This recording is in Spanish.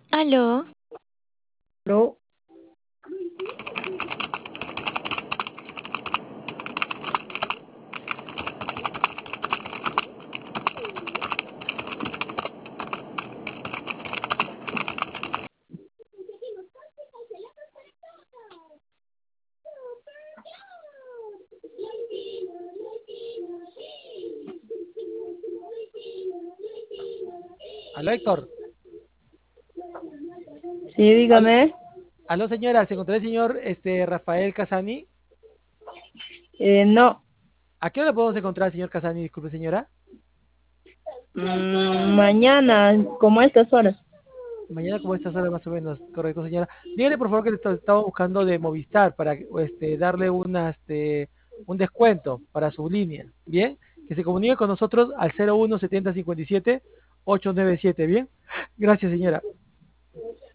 Aló, No, Aló, Héctor. sí, Al- dígame. Aló, señora. ¿Se encontró el señor Rafael Casani? No, ¿A qué hora podemos encontrar al señor Casani? Disculpe, señora. mañana, como a estas horas. Mañana como estas horas más o menos. Correcto, señora. Dígale, por favor, que estamos buscando de Movistar para darle un descuento para su línea. ¿Bien? Que se comunique con nosotros al 01 70 57 897. ¿Bien? Gracias, señora.